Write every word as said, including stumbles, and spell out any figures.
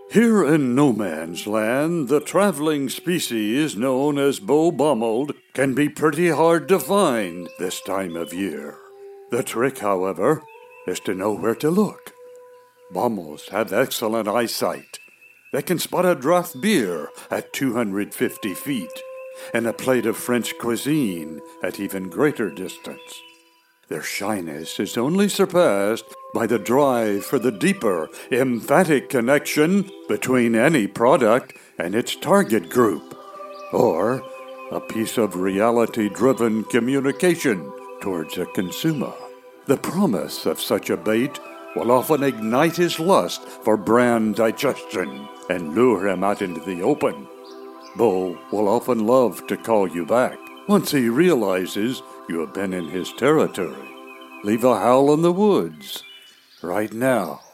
Here in no man's land, the traveling species known as Beau Bommold can be pretty hard to find this time of year. The trick, however, is to know where to look. Bommels have excellent eyesight. They can spot a draft beer at two hundred fifty feet and a plate of French cuisine at even greater distance. Their shyness is only surpassed by the drive for the deeper, emphatic connection between any product and its target group, or a piece of reality-driven communication towards a consumer. The promise of such a bait will often ignite his lust for brand digestion and lure him out into the open. Beau will often love to call you back once he realizes you have been in his territory. Leave a howl in the woods right now.